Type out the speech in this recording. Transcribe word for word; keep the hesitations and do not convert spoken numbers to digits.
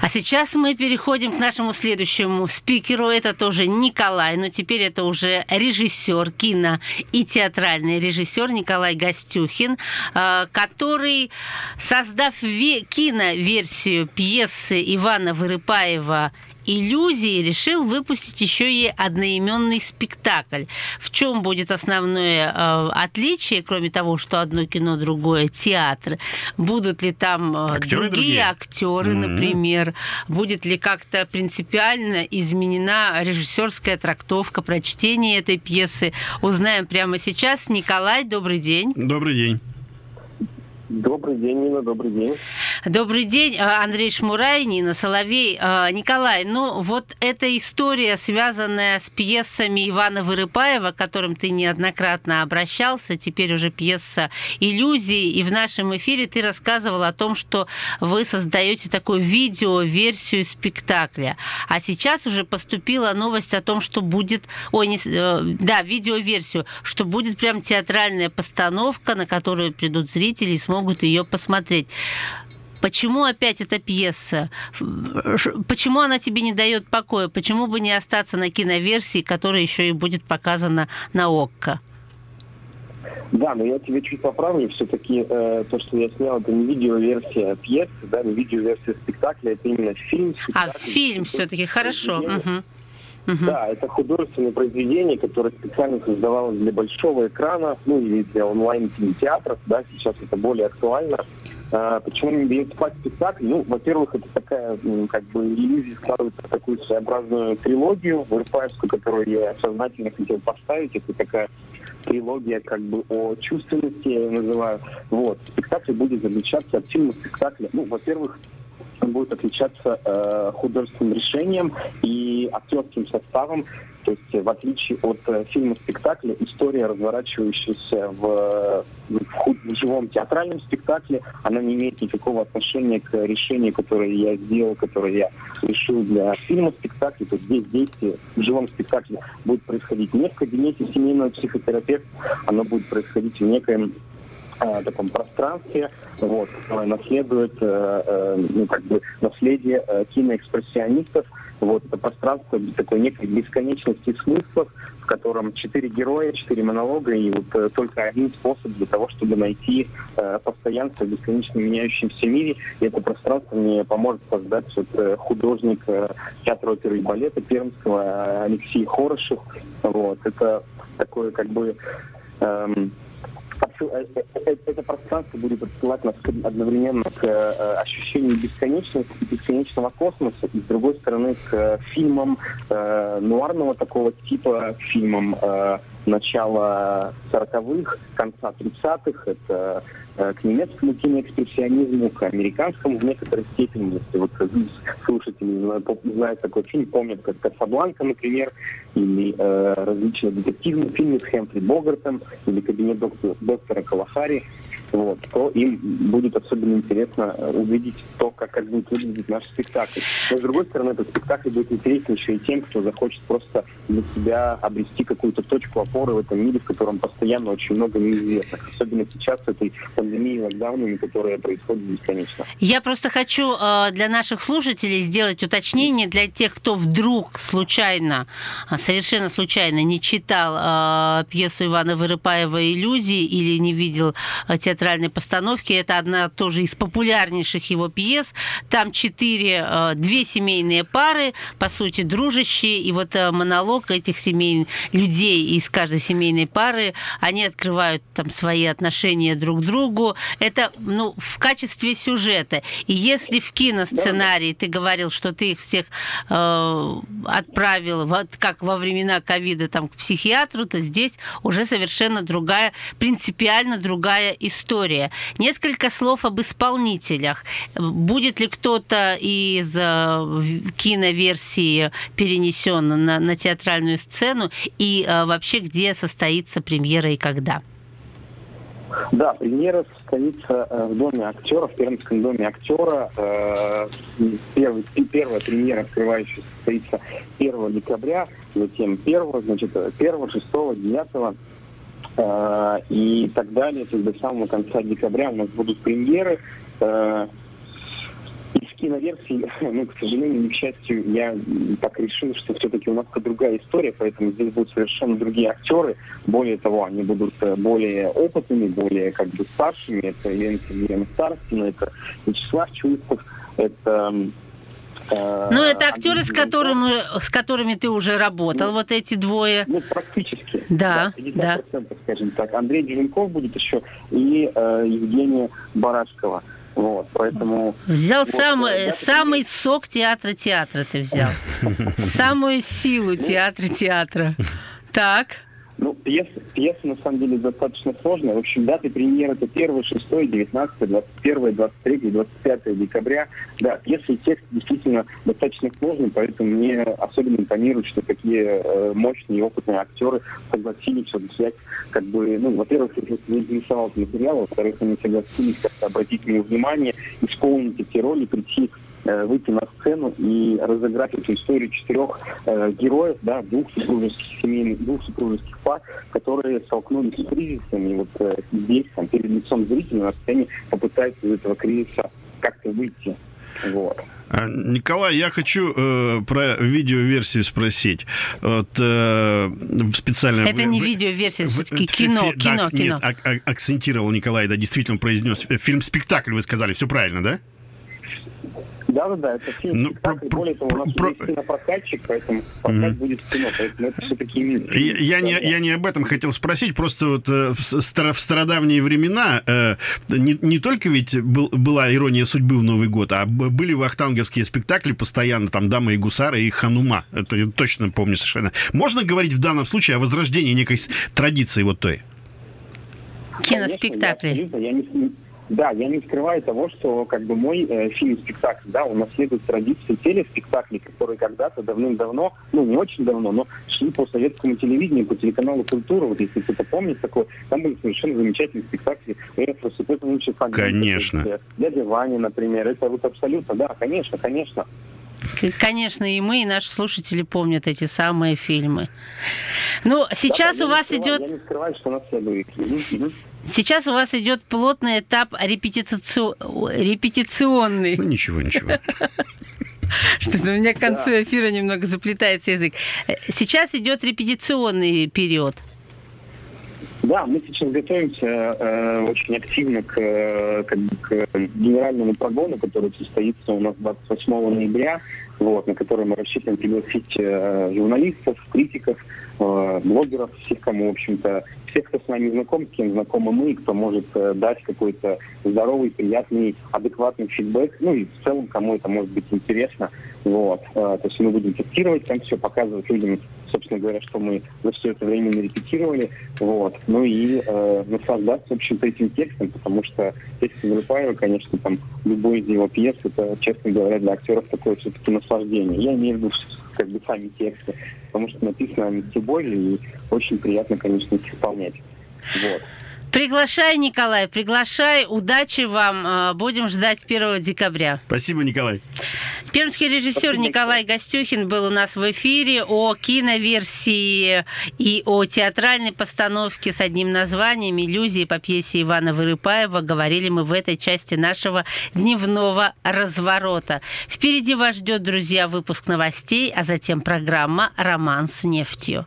А сейчас мы переходим к нашему следующему спикеру. Это тоже Николай, но теперь это уже режиссер, кино и театральный режиссер Николай Гостюхин, который, создав киноверсию пьесы Ивана Вырыпаева «Иллюзии», решил выпустить еще и одноименный спектакль. В чем будет основное э, отличие, кроме того, что одно кино, другое театр? Будут ли там э, другие, другие актеры, mm-hmm. например? Будет ли как-то принципиально изменена режиссерская трактовка, прочтение этой пьесы? Узнаем прямо сейчас. Николай, добрый день. Добрый день. Добрый день, Нина, добрый день. Добрый день, Андрей Шмурай, Нина Соловей. Николай, ну вот эта история, связанная с пьесами Ивана Вырыпаева, к которым ты неоднократно обращался, теперь уже пьеса «Иллюзии», и в нашем эфире ты рассказывал о том, что вы создаете такую видеоверсию спектакля. А сейчас уже поступила новость о том, что будет, ой, не, да, видеоверсию, что будет прям театральная постановка, на которую придут зрители и смогут ее посмотреть. Почему опять эта пьеса? Почему она тебе не дает покоя? Почему бы не остаться на киноверсии, которая еще и будет показана на ОККО? Да, но я тебе чуть поправлю. Все-таки э, то, что я снял, это не видеоверсия пьесы, да, не видеоверсия спектакля, это именно фильм. А, фильм все-таки, хорошо. Угу. Uh-huh. Да, это художественное произведение, которое специально создавалось для большого экрана, ну или для онлайн-кинотеатров, да, сейчас это более актуально. А, почему не дает спать спектакль? Ну, во-первых, это такая, как бы, иллюзия складывается в такую своеобразную трилогию вырыпаевскую, которую я сознательно хотел поставить. Это такая трилогия, как бы, о чувственности, я ее называю. Вот. Спектакль будет отличаться от фильма спектакля. Ну, во-первых, он будет отличаться э, художественным решением и актерским составом. То есть, в отличие от э, фильма-спектакля, история, разворачивающаяся в, в, в живом театральном спектакле, она не имеет никакого отношения к решению, которое я сделал, которое я решил для фильма-спектакля. То есть здесь действие в живом спектакле будет происходить не в кабинете семейного психотерапевта, оно будет происходить в некоем таком пространстве, вот, которое наследует, э, э, ну, как бы, наследие э, киноэкспрессионистов. Вот, это пространство такой некой бесконечности смыслов, в котором четыре героя, четыре монолога, и вот э, только один способ для того, чтобы найти э, постоянство в бесконечно меняющемся мире. И это пространство мне поможет создать вот, э, художник э, театра оперы и балета Пермского э, Алексей Хорошев. Вот, это такое, как бы... Эм, Это пространство будет отсылать нас одновременно к э, ощущению бесконечности, бесконечного космоса, и с другой стороны к фильмам э, нуарного такого типа, фильмам э, начала сороковых, конца тридцатых, это э, к немецкому киноэкспрессионизму, к американскому в некоторой степени. Если вот слушатели знают такой фильм, помнят, как «Касабланка», например, или э, различные детективные фильмы с Хэмфри Богартом, или «Кабинет доктора, доктора Калахари», вот, то им будет особенно интересно увидеть то, как, как будет выглядеть наш спектакль. Но, с другой стороны, этот спектакль будет интересен еще и тем, кто захочет просто для себя обрести какую-то точку опоры в этом мире, в котором постоянно очень много неизвестных. Особенно сейчас с этой пандемией, локдаунами, которые происходят бесконечно. Я просто хочу э, для наших слушателей сделать уточнение, для тех, кто вдруг случайно, совершенно случайно не читал э, пьесу Ивана Вырыпаева «Иллюзии» или не видел э, театр постановки. Это одна тоже из популярнейших его пьес. Там четыре, две семейные пары, по сути, дружащие, и вот монолог этих семей, людей из каждой семейной пары, они открывают там свои отношения друг к другу. Это, ну, в качестве сюжета. И если в киносценарии ты говорил, что ты их всех э, отправил, вот как во времена ковида, там, к психиатру, то здесь уже совершенно другая, принципиально другая история. История. Несколько слов об исполнителях. Будет ли кто-то из киноверсии перенесен на, на театральную сцену? И вообще, где состоится премьера и когда? Да, премьера состоится в Доме актера, в Пермском доме актера. Первый, первая премьера, открывающая, состоится первого декабря, затем первого, значит, первого, шестого, девятого. И так далее. То есть до самого конца декабря у нас будут премьеры. Из киноверсии, ну, к сожалению, к счастью, я так решил, что все-таки у нас другая история, поэтому здесь будут совершенно другие актеры. Более того, они будут более опытными, более как бы старшими. Это Елена Старостина, это Вячеслав Чуйков, это... Ну, это актеры, с которыми, с которыми ты уже работал, ну, вот эти двое. Ну, практически. Да, да. пятьдесят процентов, да. Скажем так. Андрей Деженков будет еще и э, Евгения Барашкова. Вот, поэтому... Взял вот, самый, да, самый это... сок театра театра ты взял. Самую силу театра театра. Так. Ну, пьеса, пьеса на самом деле достаточно сложная. В общем, даты премьеры это первое, шестое, девятнадцатое, двадцать первое, двадцать третье, двадцать пятое декабря. Да, пьеса и текст действительно достаточно сложный, поэтому мне особенно импонирует, что такие э, мощные и опытные актеры согласились взять, как бы, ну, во-первых, я заинтересовался материалом, во-вторых, они согласились как-то обратить ему внимание, исполнить эти роли, прийти выйти на сцену и разыграть эту историю четырех э, героев, да, двух супружеских семейных, двух супружеских пар, которые столкнулись с кризисом, и вот э, здесь, там, перед лицом зрителя на сцене попытаются из этого кризиса как-то выйти. Вот. Николай, я хочу э, про видеоверсию спросить. Вот, э, специально... Это вы, не вы, видеоверсия, все-таки кино, фи, кино, да, кино. Нет, а, а, акцентировал Николай, да, действительно произнес. Фильм-спектакль, вы сказали, все правильно, да? Да-да-да, это фильм-спектакль. Ну, более того, у нас про... есть кинопрокатчик, поэтому прокат mm-hmm. будет в кино. Поэтому это все-таки именно... Я, я, не, я не об этом хотел спросить. Просто вот э, в, стар, в стародавние времена э, не, не только ведь был, была ирония судьбы в Новый год, а были вахтанговские спектакли постоянно, там «Дамы и гусары» и «Ханума». Это я точно помню совершенно. Можно говорить в данном случае о возрождении некой традиции вот той? Киноспектакли. Я, я не... Да, я не скрываю того, что как бы мой э, фильм-спектакль, да, он наследует традиции телеспектаклей, которые когда-то давным-давно, ну не очень давно, но шли по советскому телевидению, по телеканалу «Культура», вот если кто-то помнит такое, там были совершенно замечательные спектакли. Это лучший фан. Конечно. Дядя Ваня, например, это вот абсолютно, да, конечно, конечно. Конечно, и мы, и наши слушатели помнят эти самые фильмы. Ну, сейчас да, у вас скрываю, идет... Я не скрываю, что у нас все были. Сейчас у вас идет плотный этап репетици... репетиционный. Ну, ничего, ничего. Что-то у меня к концу эфира немного заплетается язык. Сейчас идет репетиционный период. Да, мы сейчас готовимся э, очень активно к, э, как бы, к генеральному прогону, который состоится у нас двадцать восьмого ноября, вот, на который мы рассчитываем пригласить э, журналистов, критиков, э, блогеров, всех, кому, в общем-то, всех, кто с нами знаком, с кем знакомы мы, кто может э, дать какой-то здоровый, приятный, адекватный фидбэк, ну и в целом, кому это может быть интересно. Вот. Э, то есть мы будем тестировать там все, показывать людям, собственно говоря, что мы за все это время нарепетировали. Вот. Ну и э, наслаждаться, в общем-то, этим текстом, потому что текст Вырыпаева, конечно, там, любой из его пьес, это, честно говоря, для актеров такое все-таки наслаждение. Я имею в виду, как бы, сами тексты, потому что написано они с любовью, и очень приятно, конечно, их исполнять. Вот. Приглашай, Николай, приглашай. Удачи вам. Будем ждать первого декабря. Спасибо, Николай. Пермский режиссер Спасибо. Николай Гостюхин был у нас в эфире. О киноверсии и о театральной постановке с одним названием «Иллюзии» по пьесе Ивана Вырыпаева говорили мы в этой части нашего дневного разворота. Впереди вас ждет, друзья, выпуск новостей, а затем программа «Роман с нефтью».